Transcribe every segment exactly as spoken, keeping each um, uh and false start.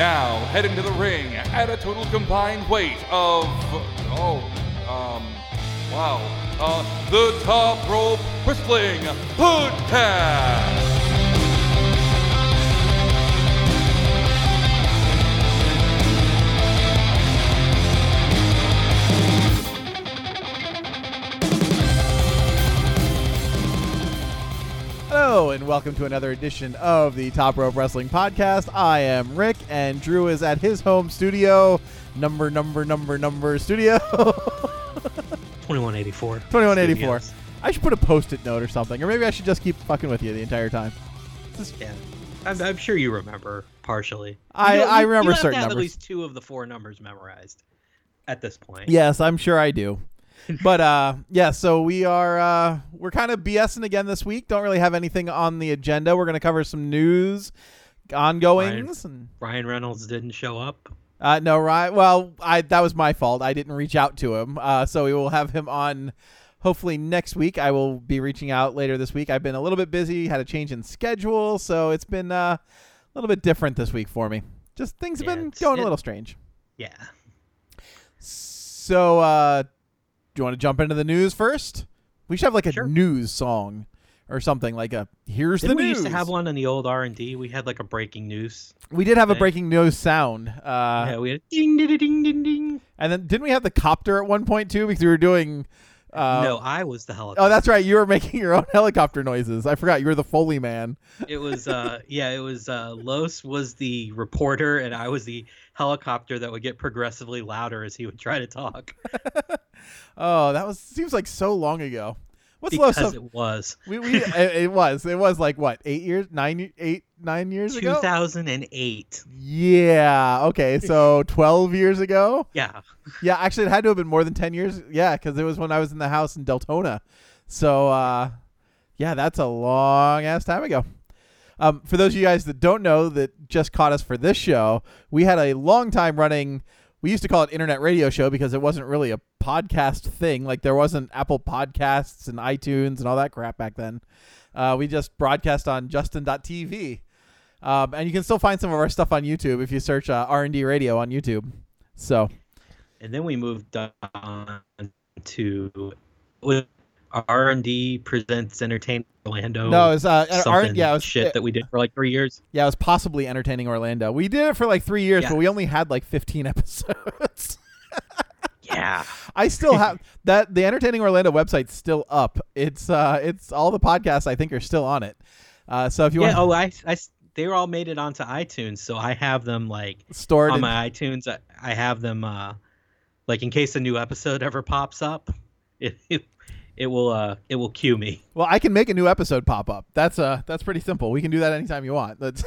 Now, heading to the ring at a total combined weight of, oh, um, wow, uh, the Top Rope Wrestling Podcast. Hello, and welcome to another edition of the Top Rope Wrestling Podcast. I am Rick, and Drew is at his home studio, number, number, number, number studio. twenty-one eighty-four. twenty-one eighty-four. Studios. I should put a post-it note or something, or maybe I should just keep fucking with you the entire time. Just, yeah, I'm, I'm sure you remember partially. I, you know, I you, remember you have certain to have numbers. At least two of the four numbers memorized at this point. Yes, I'm sure I do. But uh, yeah, so we are uh, we're kind of BSing again this week. Don't really have anything on the agenda. We're going to cover some news, ongoings, Ryan, and Ryan Reynolds didn't show up. Uh, no, Ryan. Well, I that was my fault. I didn't reach out to him. Uh, so we will have him on hopefully next week. I will be reaching out later this week. I've been a little bit busy, had a change in schedule, so it's been uh, a little bit different this week for me. Just things have yeah, been going it, a little strange. Yeah. So, uh, do you want to jump into the news first? We should have like a sure. news song or something, like a here's Didn't the we news. used to have one in the old R and D? We had like a breaking news. We did have thing. a breaking news sound. Uh, yeah, we had ding ding ding ding ding. And then didn't we have the copter at one point too? Because we were doing. Uh, no, I was the helicopter. Oh, that's right. You were making your own helicopter noises. I forgot you were the Foley man. It was, uh, yeah, it was. Uh, Los was the reporter, and I was the helicopter that would get progressively louder as he would try to talk. Oh, that was seems like so long ago. What's because Los? it was. We, we it, it was it was like what eight years nine eight nine years ago. two thousand eight. Yeah. Okay. So twelve years ago. Yeah. Yeah. Actually, it had to have been more than ten years. Yeah, because it was when I was in the house in Deltona. So uh, yeah, that's a long ass time ago. Um, for those of you guys that don't know, that just caught us for this show, we had a long time running. We used to call it internet radio show because it wasn't really a podcast thing. Like there wasn't Apple Podcasts and iTunes and all that crap back then. Uh, we just broadcast on Justin dot T V. Um, and you can still find some of our stuff on YouTube if you search uh, R and D Radio on YouTube. So, and then we moved on to R and D Presents Entertainment Orlando. No, it was uh, something R- yeah, it was shit it, that we did for like three years. Yeah, it was possibly Entertaining Orlando. We did it for like three years, yeah. but we only had like fifteen episodes. Yeah, I still have that. The Entertaining Orlando website's still up. It's uh, it's all the podcasts I think are still on it. Uh, so if you yeah, want, oh, I, I, they all made it onto iTunes, so I have them like stored on in, my iTunes. I, I have them uh, like in case a new episode ever pops up, it it, it will uh, it will cue me. Well, I can make a new episode pop up. That's uh, that's pretty simple. We can do that anytime you want. That's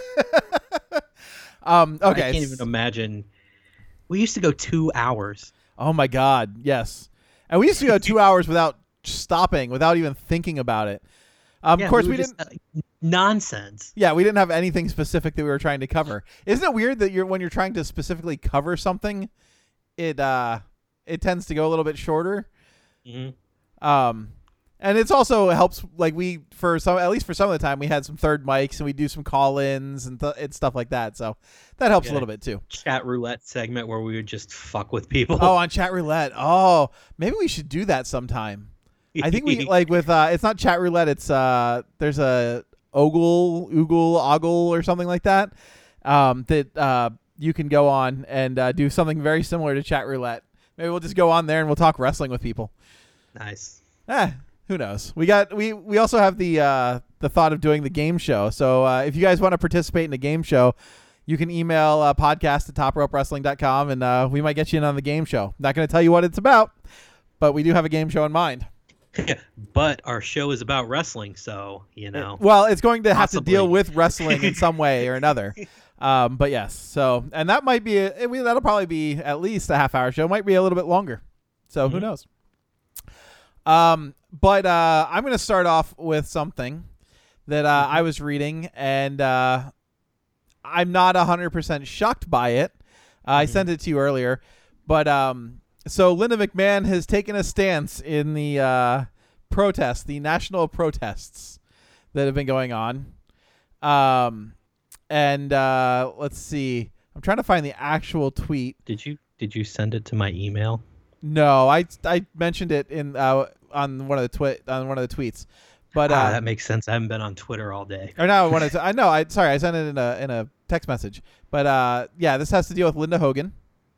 um, okay. I can't even imagine. We used to go two hours. Oh my God, yes. And we used to go two hours without stopping, without even thinking about it. Um, yeah, of course, we, we just, didn't. Uh, nonsense. Yeah, we didn't have anything specific that we were trying to cover. Isn't it weird that you're when you're trying to specifically cover something, it uh, it tends to go a little bit shorter. Mm-hmm. Um, and it's also helps like we for some at least for some of the time we had some third mics and we do some call-ins and, th- and stuff like that. So that helps yeah. a little bit too. Chat roulette segment where we would just fuck with people. Oh, on chat roulette. Oh, maybe we should do that sometime. I think we like with uh, it's not chat roulette. It's uh, there's a ogle, oogle, ogle, or something like that. Um, that uh, you can go on and uh, do something very similar to chat roulette. Maybe we'll just go on there and we'll talk wrestling with people. Nice. Eh, who knows? We got we we also have the uh, the thought of doing the game show. So uh, if you guys want to participate in a game show, you can email uh, podcast at top rope wrestling dot com and uh, we might get you in on the game show. Not going to tell you what it's about, but we do have a game show in mind. But our show is about wrestling, so you know. Well, it's going to have possibly. to deal with wrestling in some way or another. Um, but yes, so and that might be a, I mean, that'll probably be at least a half hour show. It might be a little bit longer. So mm-hmm. who knows? Um, but uh, I'm going to start off with something that uh, mm-hmm. I was reading, and uh, I'm not one hundred percent shocked by it. Uh, mm-hmm. I sent it to you earlier, but um. So Linda McMahon has taken a stance in the uh, protests, the national protests that have been going on. Um, and uh, let's see. I'm trying to find the actual tweet. Did you did you send it to my email? No, I I mentioned it in uh, on one of the twi- on one of the tweets. But uh, ah, that makes sense. I haven't been on Twitter all day. Or no, I wanted to, I know. I sorry, I sent it in a in a text message. But uh, yeah, this has to deal with Linda Hogan.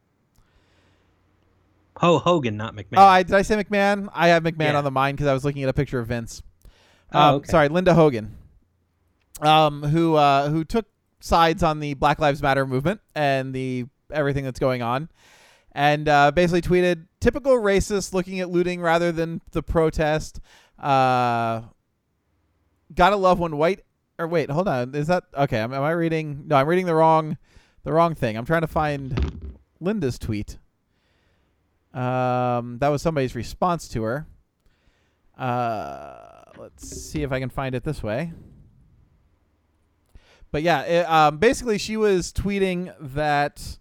Oh, Hogan, not McMahon. Oh, I, did I say McMahon? I have McMahon Yeah. on the mind because I was looking at a picture of Vince. Oh, Um, okay. Sorry, Linda Hogan, um, who uh, who took sides on the Black Lives Matter movement and the everything that's going on, and uh, basically tweeted, "Typical racist looking at looting rather than the protest. Uh, gotta love when white or wait, hold on, is that okay? Am, am I reading? No, I'm reading the wrong the wrong thing. I'm trying to find Linda's tweet. Um, that was somebody's response to her. Uh, let's see if I can find it this way. But yeah, it, um, basically she was tweeting that.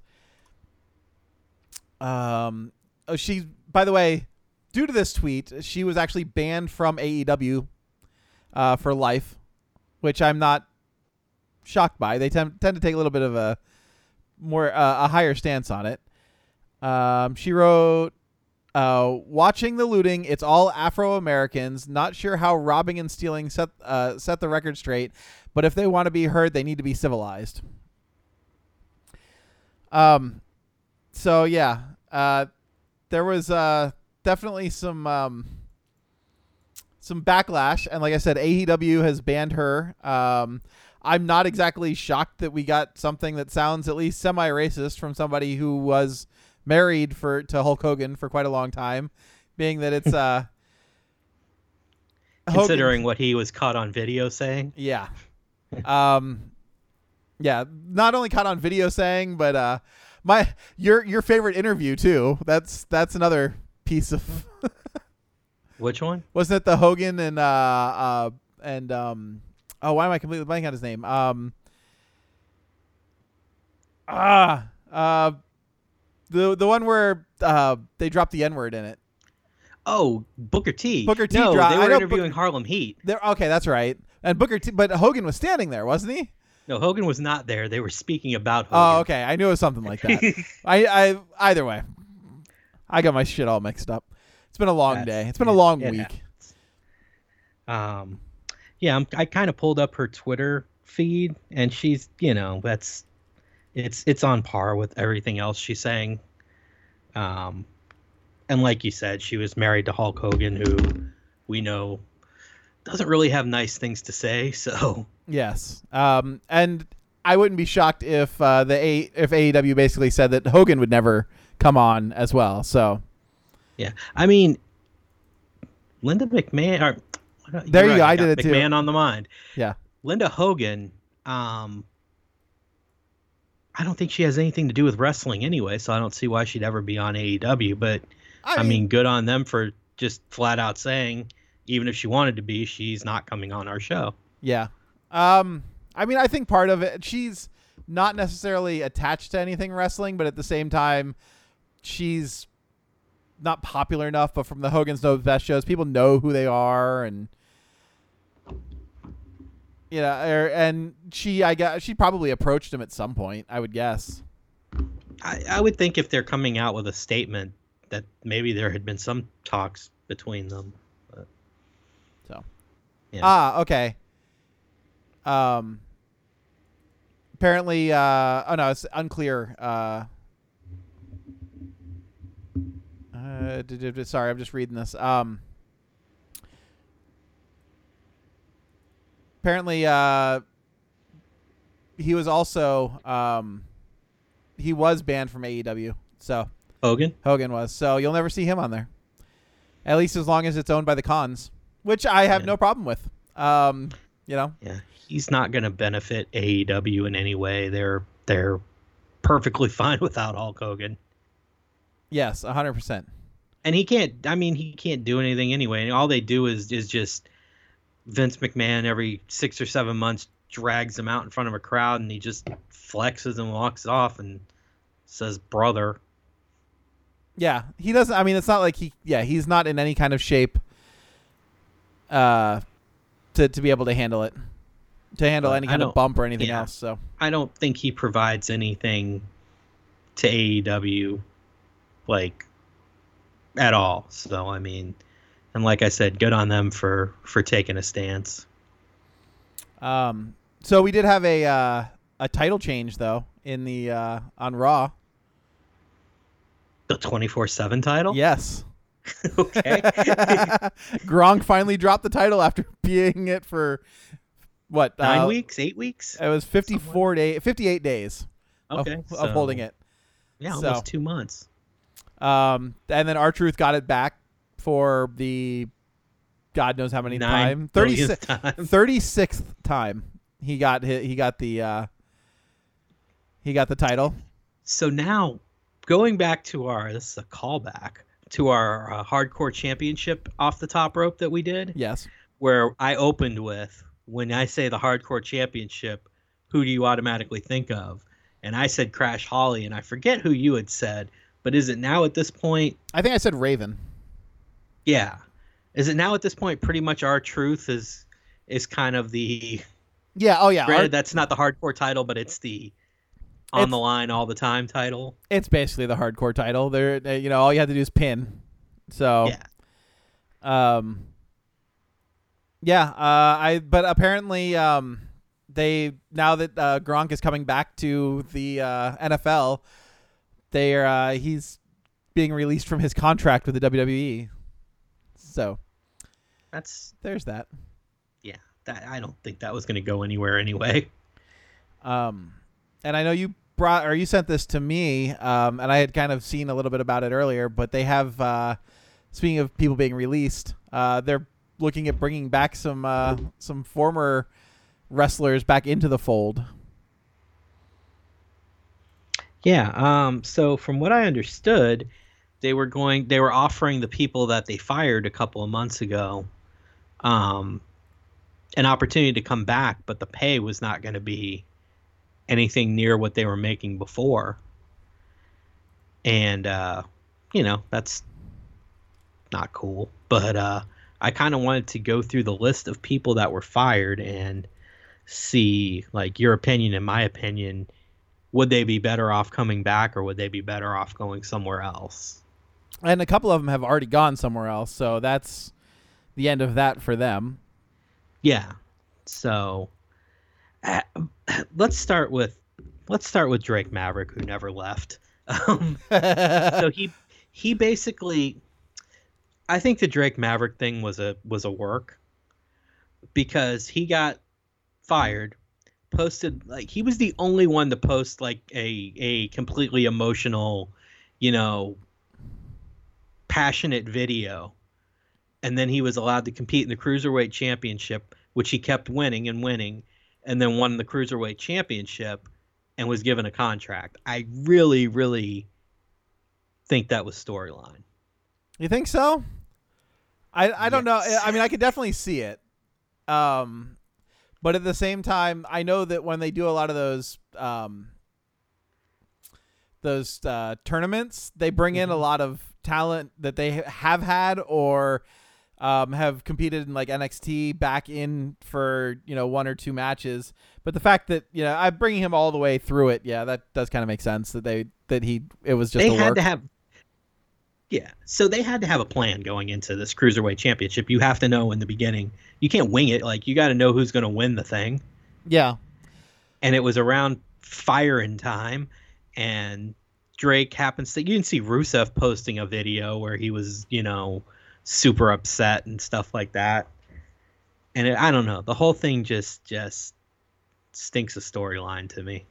Um, oh, she. By the way, due to this tweet, she was actually banned from A E W uh, for life, which I'm not shocked by. They tend tend to take a little bit of a more uh, a higher stance on it. Um, she wrote, uh, watching the looting, it's all Afro-Americans. Not sure how robbing and stealing set uh, set the record straight, but if they want to be heard, they need to be civilized. Um, so yeah, uh, there was uh, definitely some um, some backlash, and like I said, A E W has banned her. Um, I'm not exactly shocked that we got something that sounds at least semi-racist from somebody who was married for to Hulk Hogan for quite a long time, being that it's uh Considering Hogan, what he was caught on video saying. yeah, um, yeah, not only caught on video saying, but uh, my your your favorite interview too. That's that's another piece of Which one? wasn't it the Hogan and uh uh and um oh why am I completely blanking on his name um ah uh. The the one where uh, they dropped the N-word in it. Oh, Booker T. Booker T No, dro- they I were know interviewing Booker- Harlem Heat. There, okay, that's right. And Booker T, but Hogan was standing there, wasn't he? No, Hogan was not there. They were speaking about Hogan. Oh, okay. I knew it was something like that. I, I either way, I got my shit all mixed up. It's been a long That's- day. It's been a it- long it week. Um, yeah, I'm, I kind of pulled up her Twitter feed, and she's, you know, that's it's it's on par with everything else she's saying. Um, and like you said, she was married to Hulk Hogan, who we know doesn't really have nice things to say. So Yes. Um, and I wouldn't be shocked if uh, the A if A E W basically said that Hogan would never come on as well. So yeah, I mean, Linda McMahon. Or, There you're you go, right, I got did it too. McMahon on the mind. yeah. Linda Hogan. Um, I don't think she has anything to do with wrestling anyway, so I don't see why she'd ever be on A E W. But I I mean- mean, good on them for just flat out saying, even if she wanted to be, she's not coming on our show. Yeah. Um, I mean, I think part of it, she's not necessarily attached to anything wrestling, but at the same time, she's not popular enough. But from the Hogan's Know Best shows, people know who they are, and you know, er, and she, I guess, she probably approached him at some point. I would guess. I, I would think if they're coming out with a statement that maybe there had been some talks between them. But, So, yeah. ah, okay. Um. Apparently, uh, oh no, it's unclear. Uh, uh, d- d- d- sorry, I'm just reading this. Um. Apparently, uh, he was also um, he was banned from A E W. So Hogan? Hogan was. So you'll never see him on there. At least as long as it's owned by the Khans, which I have Yeah. no problem with. Um, you know. Yeah. He's not going to benefit A E W in any way. They're they're perfectly fine without Hulk Hogan. Yes, a hundred percent. And he can't, I mean, he can't do anything anyway. And all they do is is just Vince McMahon every six or seven months drags him out in front of a crowd, and he just flexes and walks off and says, brother. Yeah, he doesn't. I mean, it's not like he. Yeah, he's not in any kind of shape. Uh, to to be able to handle it. to handle But any I kind of don't- bump or anything yeah. else. So I don't think he provides anything to A E W, like, at all. So I mean, and like I said, good on them for for taking a stance. um, so we did have a uh, a title change though in the uh, on Raw. The twenty-four seven title. Yes. Okay. Gronk finally dropped the title after being it for what Nine uh, weeks, eight weeks. It was fifty-four days, fifty-eight days Okay, of, so, of holding it. Yeah, So- almost two months. Um, and then R-Truth got it back for the God knows how many Nine time thirty billionth time. thirty-sixth time he got hi- he got the uh, he got the title. So now, going back to our this is a callback to our uh, hardcore championship off the top rope that we did, Yes. where I opened with, when I say the hardcore championship, who do you automatically think of? And I said Crash Holly, and I forget who you had said, but is it now at this point? I think I said Raven. Yeah. Is it now at this point pretty much R-Truth is is kind of the, Yeah. Oh yeah. granted R- that's not the hardcore title, but it's the on It's- the line all the time title. it's basically the hardcore title. There, uh, you know, all you have to do is pin. So. Yeah. Um. Yeah. Uh. I. But apparently, um, they now that uh, Gronk is coming back to the uh, N F L, they are. Uh, he's being released from his contract with the W W E. So That's there's that. yeah. That I don't think that was going to go anywhere anyway. Um, and I know you brought or you sent this to me, um, and I had kind of seen a little bit about it earlier. But they have, uh, speaking of people being released, uh, they're looking at bringing back some uh, some former wrestlers back into the fold. Yeah. Um. So from what I understood, they were going. They were offering the people that they fired a couple of months ago, um, an opportunity to come back, but the pay was not going to be anything near what they were making before. And uh, you know, that's not cool. But uh, I kind of wanted to go through the list of people that were fired and see, like, your opinion and my opinion. Would they be better off coming back, or would they be better off going somewhere else? And a couple of them have already gone somewhere else, so that's the end of that for them. Yeah. So uh, let's start with let's start with Drake Maverick, who never left. Um, so he he basically, I think the Drake Maverick thing was a was a work, because he got fired, posted, like, he was the only one to post like a a completely emotional, you know, passionate video, and then he was allowed to compete in the Cruiserweight Championship, which he kept winning and winning, and then won the Cruiserweight Championship and was given a contract. I really, really think that was storyline. You think so? I I don't know. Yes. I mean, I could definitely see it. Um, but at the same time, I know that when they do a lot of those um those uh, tournaments, they bring in a lot of talent that they have had or um, have competed in, like N X T, back in for, you know, one or two matches. But the fact that, you know, I'm bringing him all the way through it, yeah, that does kind of make sense. That they that he it was just They a had work. to have, yeah. So they had to have a plan going into this Cruiserweight Championship. You have to know in the beginning. You can't wing it. Like, you got to know who's going to win the thing. Yeah. And it was around firing time, and Drake happens to, you didn't see Rusev posting a video where he was, you know, super upset and stuff like that. And it, I don't know, the whole thing just just stinks of storyline to me.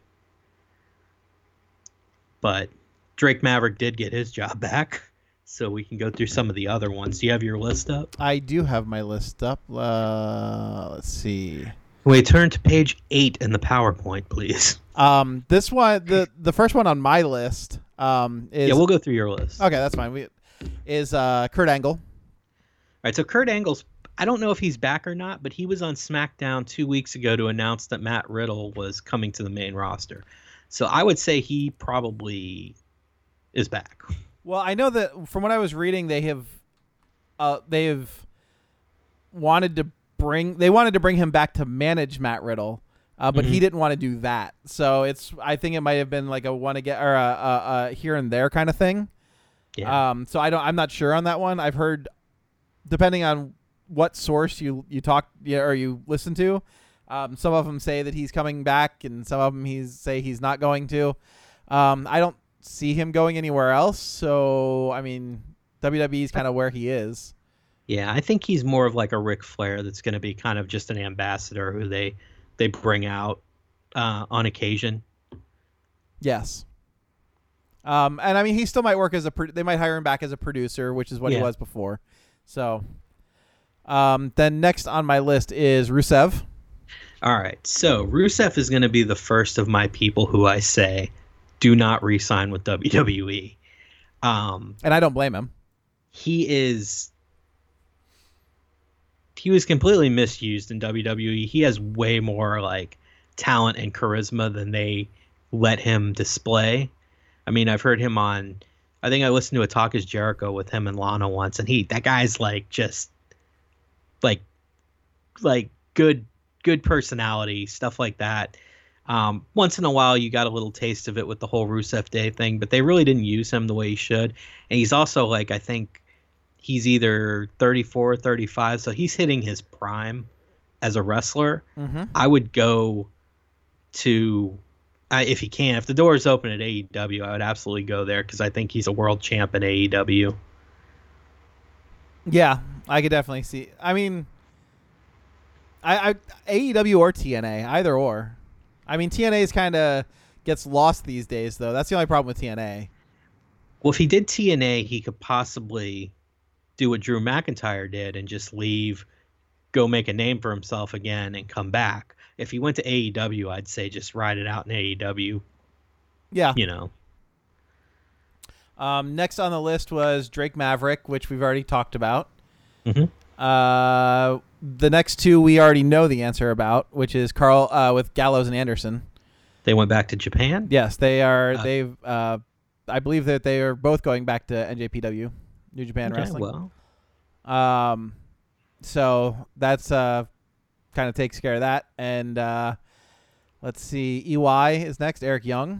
But Drake Maverick did get his job back, so we can go through some of the other ones. Do you have your list up? I do have my list up. Uh, let's see. Wait, turn to page eight in the PowerPoint, please. Um, this one, the the first one on my list, um, is Yeah, we'll go through your list. okay. That's fine. We is uh Kurt Angle. All right, so Kurt Angle's, I don't know if he's back or not, but he was on SmackDown two weeks ago to announce that Matt Riddle was coming to the main roster. So I would say he probably is back. Well, I know that from what I was reading, they have, uh, they have wanted to bring they wanted to bring him back to manage Matt Riddle, uh, but mm-hmm. he didn't want to do that. So it's I think it might have been like a one again or a, a, a here and there kind of thing. Yeah. Um. So I don't. I'm not sure on that one. I've heard, depending on what source you you talk yeah, or you listen to, um, some of them say that he's coming back, and some of them he's say he's not going to. Um. I don't see him going anywhere else. So I mean, W W E is kind of where he is. Yeah, I think he's more of like a Ric Flair that's going to be kind of just an ambassador who they they bring out uh, on occasion. Yes. Um, and I mean, he still might work as a. Pro- they might hire him back as a producer, which is what yeah. he was before. So, um, then next on my list is Rusev. All right, so Rusev is going to be the first of my people who I say do not re-sign with W W E. Um, and I don't blame him. He is. He was completely misused in W W E. He has way more like talent and charisma than they let him display. I mean, I've heard him on, I think I listened to a Talk is Jericho with him and Lana once, and he, that guy's like just like, like good, good personality, stuff like that. Um, once in a while, you got a little taste of it with the whole Rusev Day thing, but they really didn't use him the way he should. And he's also like, I think he's either thirty-four or thirty-five, so he's hitting his prime as a wrestler. Mm-hmm. I would go to, uh, if he can, if the door is open at A E W, I would absolutely go there because I think he's a world champ in A E W. Yeah, I could definitely see. I mean, I, I A E W or T N A, either or. I mean, T N A's kind of gets lost these days, though. That's the only problem with T N A. Well, if he did T N A, he could possibly do what Drew McIntyre did and just leave, go make a name for himself again and come back. If he went to A E W, I'd say just ride it out in A E W. Yeah. You know. Um, next on the list was Drake Maverick, which we've already talked about. Mm-hmm. Uh, the next two we already know the answer about, which is Carl uh, with Gallows and Anderson. They went back to Japan? Yes, they are. Uh, they've. Uh, I believe that they are both going back to N J P W. New Japan okay, Wrestling. Well. Um, so that's uh, kind of takes care of that. And uh, let's see, E Y is next. Eric Young.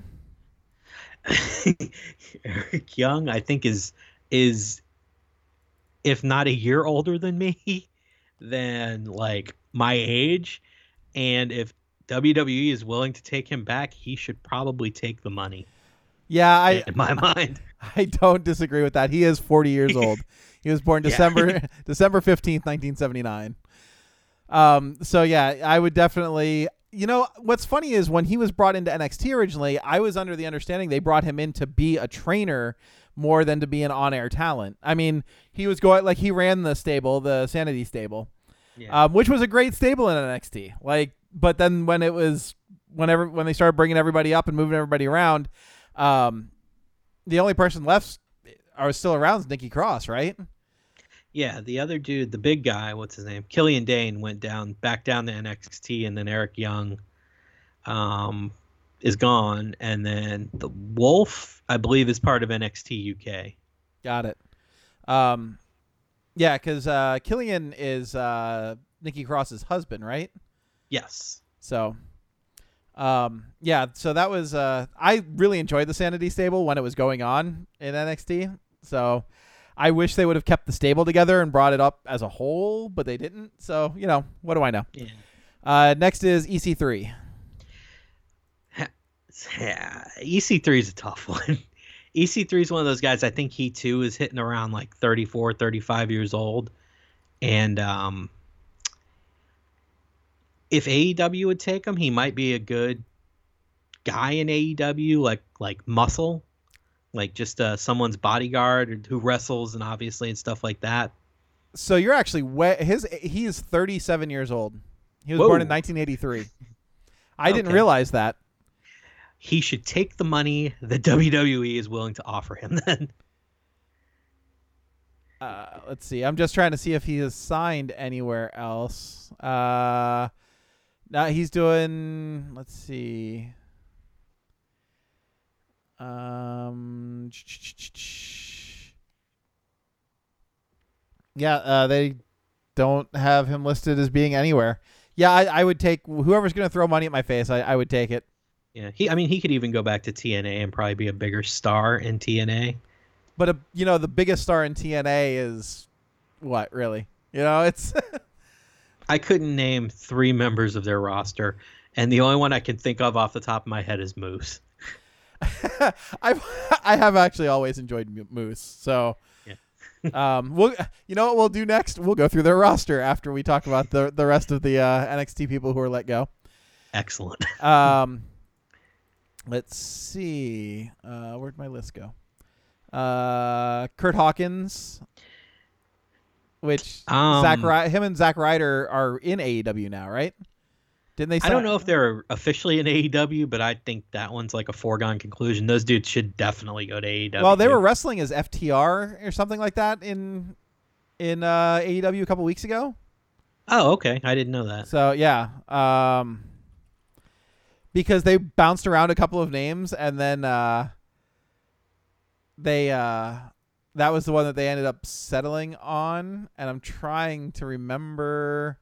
Eric Young, I think is is if not a year older than me, then like my age. And if W W E is willing to take him back, he should probably take the money. Yeah, I in my mind. I don't disagree with that. He is forty years old. He was born December yeah. December fifteenth, nineteen seventy-nine. Um, so yeah, I would definitely. You know what's funny is when he was brought into N X T originally, I was under the understanding they brought him in to be a trainer more than to be an on-air talent. I mean, he was going like he ran the stable, the Sanity stable, yeah. um, which was a great stable in N X T. Like, but then when it was whenever when they started bringing everybody up and moving everybody around. Um, the only person left are still around is Nikki Cross, right? Yeah, the other dude, the big guy, what's his name? Killian Dane went down, back down to N X T, and then Eric Young, um, is gone, and then the Wolf, I believe, is part of N X T U K. Got it. Um, yeah, because uh, Killian is uh Nikki Cross's husband, right? Yes. So. Um, yeah, so that was, uh, I really enjoyed the Sanity stable when it was going on in N X T. So I wish they would have kept the stable together and brought it up as a whole, but they didn't. So, you know, what do I know? Yeah. Uh, next is E C three. Yeah, E C three is a tough one. E C three is one of those guys, I think he too is hitting around like thirty-four, thirty-five years old. And, um, if A E W would take him, he might be a good guy in A E W, like like muscle, like just uh, someone's bodyguard who wrestles and obviously and stuff like that. So you're actually way, his he is thirty-seven years old. He was Whoa. born in nineteen eighty-three. I okay. didn't realize that. He should take the money that W W E is willing to offer him then. Uh, let's see. I'm just trying to see if he is signed anywhere else. Uh Now he's doing, let's see. Um, yeah, uh, they don't have him listed as being anywhere. Yeah, I, I would take whoever's going to throw money at my face. I, I would take it. Yeah, he. I mean, he could even go back to T N A and probably be a bigger star in T N A. But a, you know, the biggest star in T N A is what, really? You know, it's. I couldn't name three members of their roster, and the only one I can think of off the top of my head is Moose. I've I have actually always enjoyed Moose. So, yeah. um, we'll you know what we'll do next? We'll go through their roster after we talk about the the rest of the uh, N X T people who are let go. Excellent. um, let's see. Uh, where'd my list go? Uh, Kurt Hawkins, which um, Zack Ry- him and Zack Ryder are in A E W now, right? Didn't they? Sign- I don't know if they're officially in A E W, but I think that one's like a foregone conclusion. Those dudes should definitely go to A E W. Well, they were wrestling as F T R or something like that in in uh, A E W a couple weeks ago. Oh, okay. I didn't know that. So yeah, um, because they bounced around a couple of names, and then uh, they uh, that was the one that they ended up settling on. And I'm trying to remember.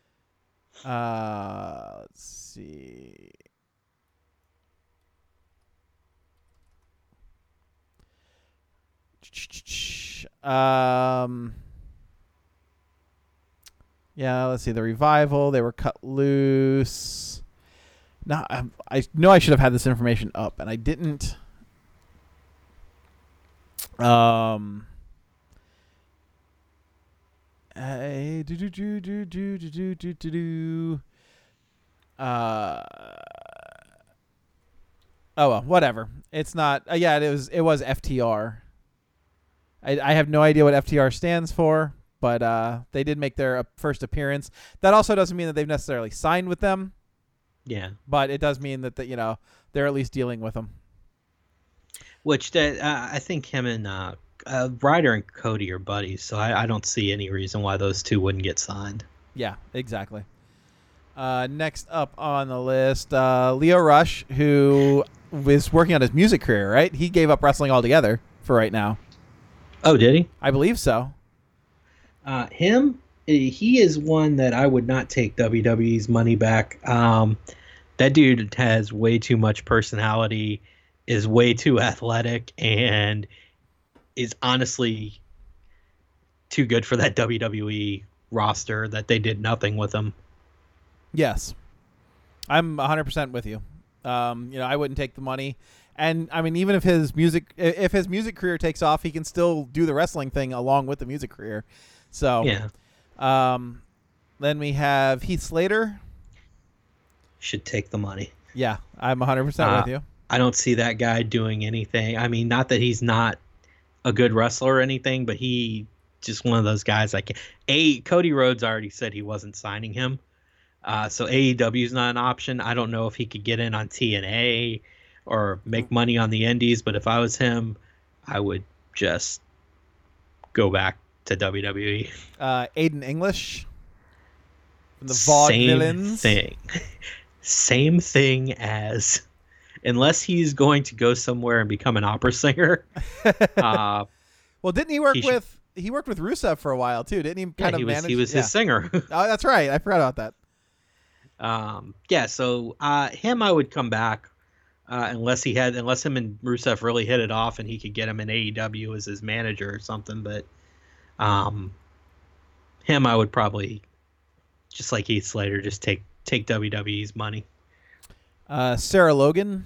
Uh, let's see. Um. Yeah, let's see. The Revival. They were cut loose. Now, I, I know I should have had this information up, and I didn't. Um. Hey, do do do do do do do do do. Uh. Oh well, whatever. It's not. Uh, yeah, it was. It was F T R. I I have no idea what F T R stands for, but uh, they did make their uh, first appearance. That also doesn't mean that they've necessarily signed with them. Yeah, but it does mean that the, you know they're at least dealing with them. Which that uh, I think him and uh, uh, Ryder and Cody are buddies, so I, I don't see any reason why those two wouldn't get signed. Yeah, exactly. Uh, next up on the list, uh, Leo Rush, who is working on his music career. Right, he gave up wrestling altogether for right now. Oh, did he? I believe so. Uh, him, he is one that I would not take W W E's money back. Um, that dude has way too much personality, is way too athletic, and is honestly too good for that W W E roster that they did nothing with him. Yes, I'm one hundred percent with you. Um, you know, I wouldn't take the money. And I mean, even if his music, if his music career takes off, he can still do the wrestling thing along with the music career. So, yeah. Um, then we have Heath Slater. Should take the money. Yeah, I'm one hundred percent uh, with you. I don't see that guy doing anything. I mean, not that he's not a good wrestler or anything, but he just one of those guys like a Cody Rhodes already said he wasn't signing him. Uh, so A E W is not an option. I don't know if he could get in on T N A or make money on the indies, but if I was him, I would just go back to W W E. Uh, Aiden English from the Same Vaudevillains. thing. Same thing as, unless he's going to go somewhere and become an opera singer. uh, well, didn't he work he with? Should, he worked with Rusev for a while too, didn't he? Kind yeah, of he was. manage, He was yeah. his singer. Oh, that's right. I forgot about that. Um, yeah, so uh, him, I would come back uh, unless he had, unless him and Rusev really hit it off, and he could get him in A E W as his manager or something. But um, him, I would probably, just like Heath Slater, just take take W W E's money. Uh, Sarah Logan.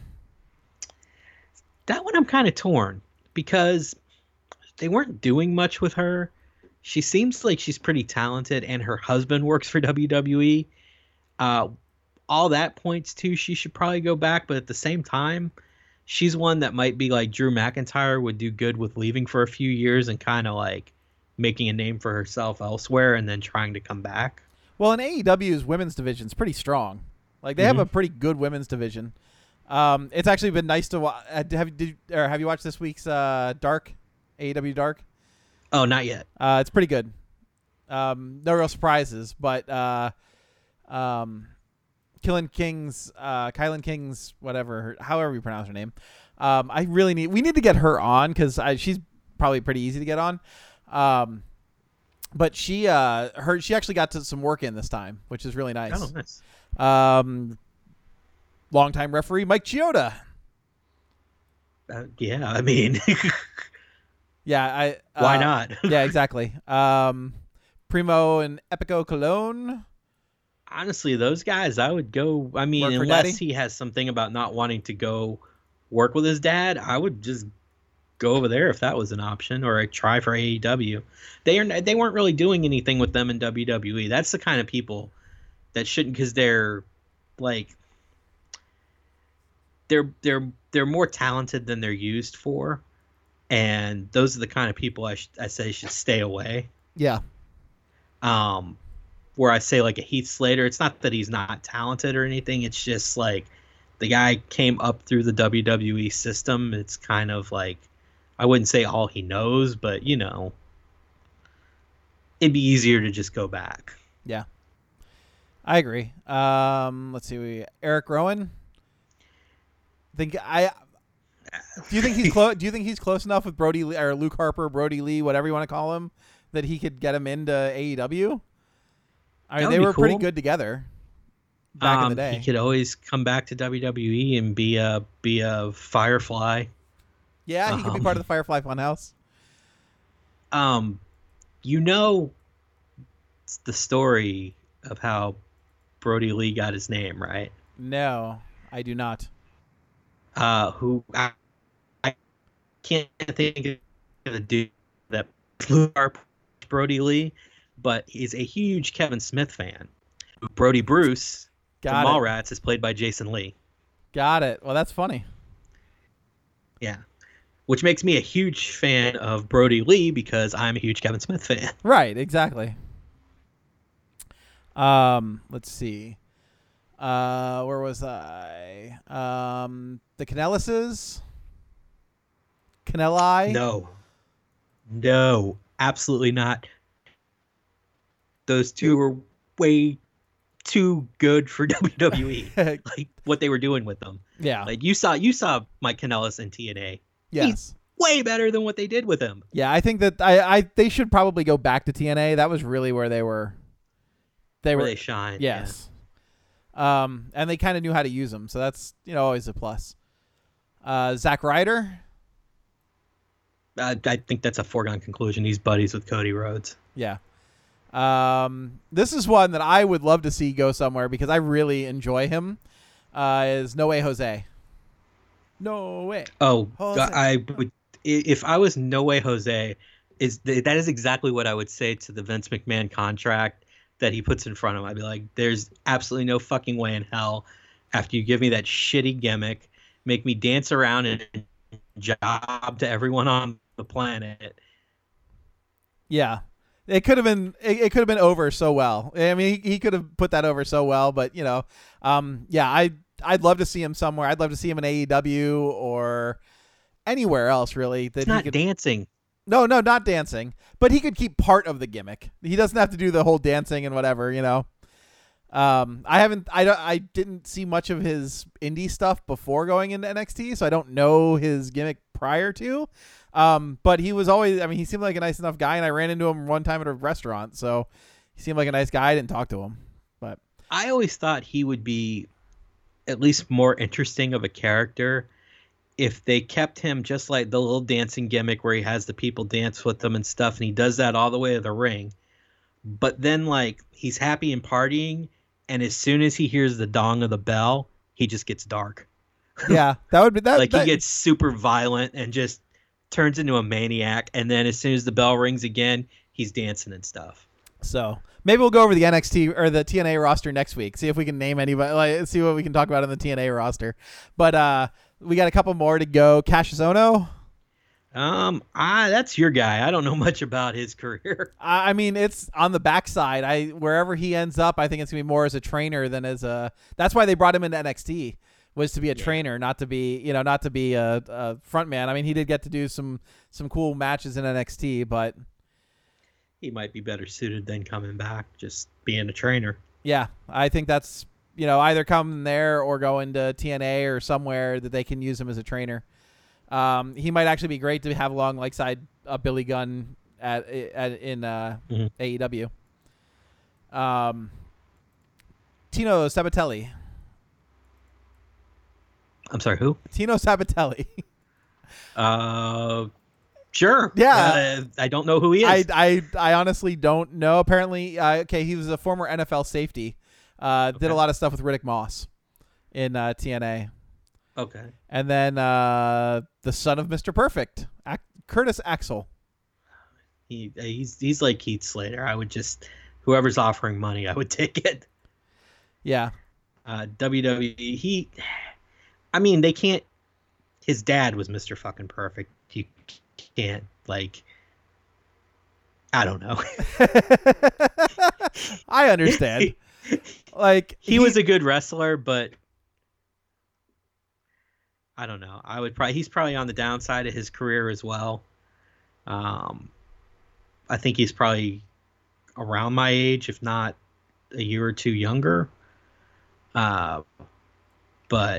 That one I'm kind of torn because they weren't doing much with her. She seems like she's pretty talented, and her husband works for W W E. Uh, all that points to she should probably go back, but at the same time, she's one that might be like Drew McIntyre, would do good with leaving for a few years and kind of like making a name for herself elsewhere and then trying to come back. Well, in A E W's women's division is pretty strong. Like they Mm-hmm. have a pretty good women's division. Um, it's actually been nice to watch. Uh, have did or have you watched this week's uh, Dark A E W Dark? Oh, not yet. Uh, it's pretty good. Um, no real surprises, but uh, um, Kylan King's, uh, Kylan King's, whatever, her, however you pronounce her name. Um, I really need. We need to get her on because she's probably pretty easy to get on. Um, but she uh her she actually got to some work in this time, which is really nice. Oh, nice. Um, longtime referee Mike Chioda. Uh, yeah, I mean, Yeah, I. Uh, why not? Yeah, exactly. Um, Primo and Epico Cologne. Honestly, those guys, I would go. I mean, Work for unless daddy? he has something about not wanting to go work with his dad, I would just go over there if that was an option, or a try for A E W. They are they weren't really doing anything with them in W W E. That's the kind of people that shouldn't, because they're like they're they're they're more talented than they're used for, and those are the kind of people I sh- I say should stay away. Yeah. Um, where I say like a Heath Slater, it's not that he's not talented or anything. It's just like the guy came up through the W W E system. It's kind of like, I wouldn't say all he knows, but you know, it'd be easier to just go back. Yeah. I agree. Um, let's see. We Eric Rowan. Think I. Do you think he's close? Do you think he's close enough with Brody Lee, or Luke Harper, Brody Lee, whatever you want to call him, that he could get him into A E W? I mean, That they would be were pretty cool. good together back in the Um, day. He could always come back to W W E and be a be a Firefly. Yeah, he could be um, part of the Firefly Funhouse. Um, you know the story of how Brody Lee got his name, right? No, I do not. Uh, who I, I can't think of the dude that flew our Brody Lee, but he's a huge Kevin Smith fan. Brody Bruce Got from it. Mallrats is played by Jason Lee. Got it. Well, that's funny. Yeah. Which makes me a huge fan of Brody Lee because I'm a huge Kevin Smith fan. Right, exactly. Um, let's see. Uh, where was I? Um, the Canellises? Canelli? No. No, absolutely not. Those two were way too good for W W E. Like what they were doing with them. Yeah. Like you saw you saw Mike Kanellis in T N A. Yes. Way better than what they did with him. Yeah, I think that I, I they should probably go back to T N A. That was really where they were. They Where were. they shine. Yes. Um, and they kind of knew how to use them, so that's you know always a plus. Uh, Zack Ryder. Yeah. I, I think that's a foregone conclusion. He's buddies with Cody Rhodes. Yeah. Um, this is one that I would love to see go somewhere because I really enjoy him. Uh, is No Way Jose. No way. Oh, Jose. I would if I was No Way Jose, is that is exactly what I would say to the Vince McMahon contract that he puts in front of him. I'd be like, there's absolutely no fucking way in hell after you give me that shitty gimmick, make me dance around and job to everyone on the planet. Yeah. It could have been it, it could have been over so well. I mean, he, he could have put that over so well, but you know, um, yeah, I I'd love to see him somewhere. I'd love to see him in A E W or anywhere else really. That It's he not could, dancing. No, no, not dancing. But he could keep part of the gimmick. He doesn't have to do the whole dancing and whatever, you know. Um, I haven't, I don't, I didn't see much of his indie stuff before going into N X T, so I don't know his gimmick prior to. Um, but he was always, I mean, he seemed like a nice enough guy, and I ran into him one time at a restaurant, so he seemed like a nice guy. I didn't talk to him, but I always thought he would be at least more interesting of a character if they kept him just like the little dancing gimmick where he has the people dance with him and stuff, and he does that all the way to the ring. But then, like, he's happy and partying, and as soon as he hears the dong of the bell, he just gets dark. yeah, that would be that. Like, that, he gets super violent and just turns into a maniac, and then as soon as the bell rings again, he's dancing and stuff. So maybe we'll go over the N X T or the T N A roster next week. See if we can name anybody. Like, see what we can talk about in the T N A roster. But uh, we got a couple more to go. Cassius Ohno. Um, I that's your guy. I don't know much about his career. I I mean, it's on the backside. I wherever he ends up, I think it's gonna be more as a trainer than as a. That's why they brought him into N X T, was to be a Yeah. trainer, not to be you know not to be a, a front man. I mean, he did get to do some some cool matches in N X T, but He might be better suited than coming back, just being a trainer. yeah, I think that's you know either come there or go into T N A or somewhere that they can use him as a trainer. Um, he might actually be great to have along like side uh, Billy Gunn at, at in uh, Mhm. A E W. Um, Tino Sabatelli. I'm sorry, who? Tino Sabatelli. Uh, sure. Yeah. Uh, I don't know who he I, is. I, I honestly don't know. Apparently, uh, okay, he was a former N F L safety. Uh, Did Okay. a lot of stuff with Riddick Moss in uh, T N A. Okay. And then uh, the son of Mister Perfect, Ac- Curtis Axel. He he's he's like Keith Slater. I would just whoever's offering money, I would take it. Yeah. Uh, W W E. He, I mean, they can't. His dad was Mister Fucking Perfect. You can't like. I don't know. I understand. Like he, he was a good wrestler, but I don't know. I would probably he's probably on the downside of his career as well. Um, I think he's probably around my age, if not a year or two younger. Uh, but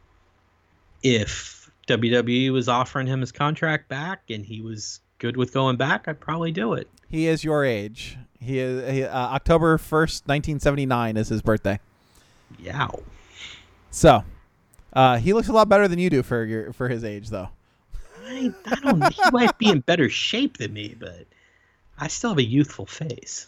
if W W E was offering him his contract back and he was good with going back, I'd probably do it. He is your age. He is he, uh, October first, nineteen seventy-nine is his birthday. Yeah. So, uh, he looks a lot better than you do for your for his age, though. I, I don't. He might be in better shape than me, but I still have a youthful face.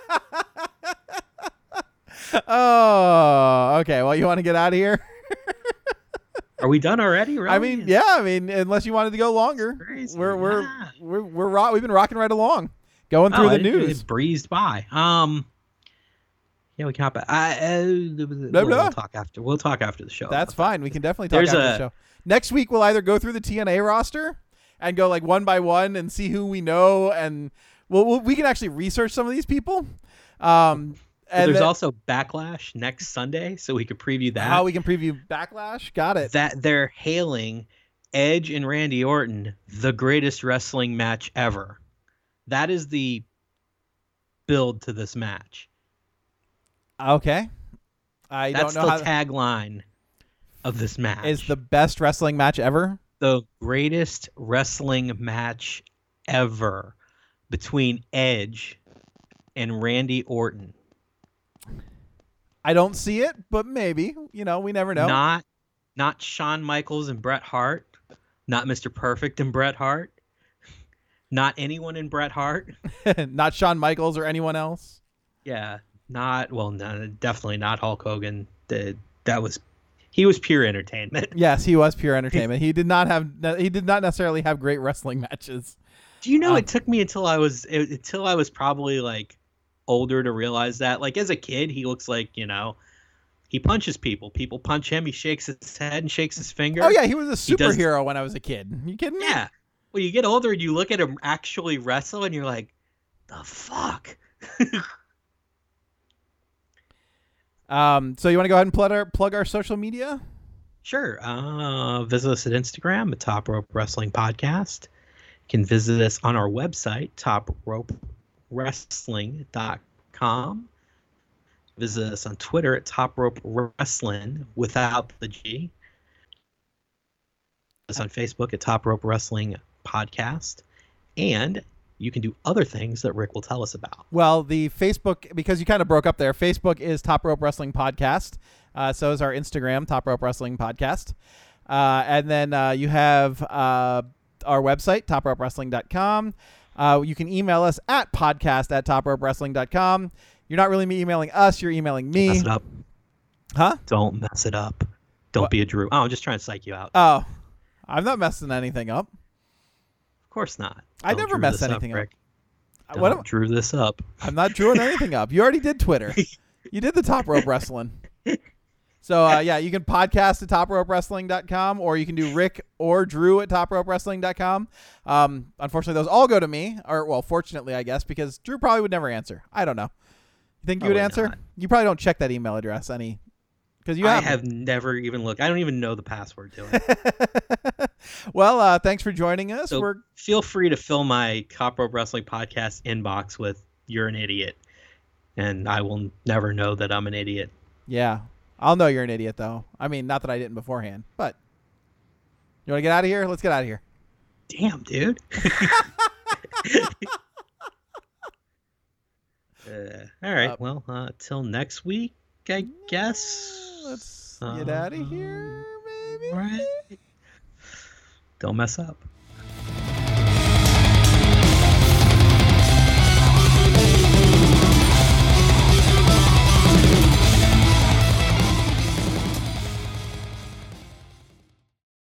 Oh, okay. Well, you want to get out of here? Are we done already? Really? I mean, yeah. I mean, unless you wanted to go longer, Crazy. we're we're Yeah. we're we're ro- we've been rocking right along, going through Oh, the it, news. It breezed by. Um. Yeah, we can hop. I, uh, we'll, Blah, blah. we'll talk after. We'll talk after the show. That's fine. We can definitely talk There's after the a- show. Next week, we'll either go through the T N A roster and go like one by one and see who we know, and we'll, we'll we can actually research some of these people. Um, But and there's then also Backlash next Sunday, so we could preview that. how we can preview Backlash. Got it. that they're hailing Edge and Randy Orton the greatest wrestling match ever. That is the build to this match. Okay. I That's don't know the how tagline of this match. is the best wrestling match ever. the greatest wrestling match ever between Edge and Randy Orton. I don't see it, but maybe. You know, we never know. Not not Shawn Michaels and Bret Hart, not Mister Perfect and Bret Hart, not anyone in Bret Hart. Not Shawn Michaels or anyone else. Yeah, not well, no, definitely not Hulk Hogan. The, that was he was pure entertainment. Yes, he was pure entertainment. He did not have. He did not necessarily have great wrestling matches. Do you know Um, it took me until I was it, until I was probably like older to realize that. Like as a kid, he looks like, you know, he punches people. People punch him. He shakes his head and shakes his finger. Oh yeah, he was a He does- superhero when I was a kid. You kidding me? Yeah. Well, you get older and you look at him actually wrestle, and you're like, the fuck. Um. So you want to go ahead and plug our plug our social media? Sure. Uh, visit us at Instagram at Top Rope Wrestling Podcast. You can visit us on our website, top rope wrestling dot com. Visit us on Twitter at Top Rope Wrestling without the G. Visit us on Facebook at Top Rope Wrestling Podcast. And you can do other things that Rick will tell us about. Well, the Facebook, because you kind of broke up there. Facebook is Top Rope Wrestling Podcast. Uh, so is our Instagram, Top Rope Wrestling Podcast. Uh, and then uh, you have uh, our website, top rope wrestling dot com. Uh, you can email us at podcast at top rope wrestling dot com. You're not really emailing us. You're emailing me. Mess it up. Huh? Don't mess it up. Don't What? be a Drew. Oh, I'm just trying to psych you out. Oh, I'm not messing anything up. Of course not. I Don't never drew mess this anything up. Rick. Don't What am- drew this up. I'm not drawing anything up. You already did Twitter. You did the Top Rope Wrestling. So, uh, yeah, you can podcast at top rope wrestling dot com, or you can do Rick or Drew at top rope wrestling dot com. Um, unfortunately, those all go to me. Or, well, fortunately, I guess, because Drew probably would never answer. I don't know. You think you would Probably answer? not. You probably don't check that email address any. Because you I haven't. have never even looked. I don't even know the password to it. Well, uh, thanks for joining us. So We're feel free to fill my Top Rope Wrestling Podcast inbox with "You're an idiot," and I will never know that I'm an idiot. Yeah. I'll know you're an idiot, though. I mean, not that I didn't beforehand, but you want to get out of here? Let's get out of here. Damn, dude. Uh, all right. Uh, well, uh, till next week, I guess. Let's get out of here, Um, maybe. Right. Don't mess up.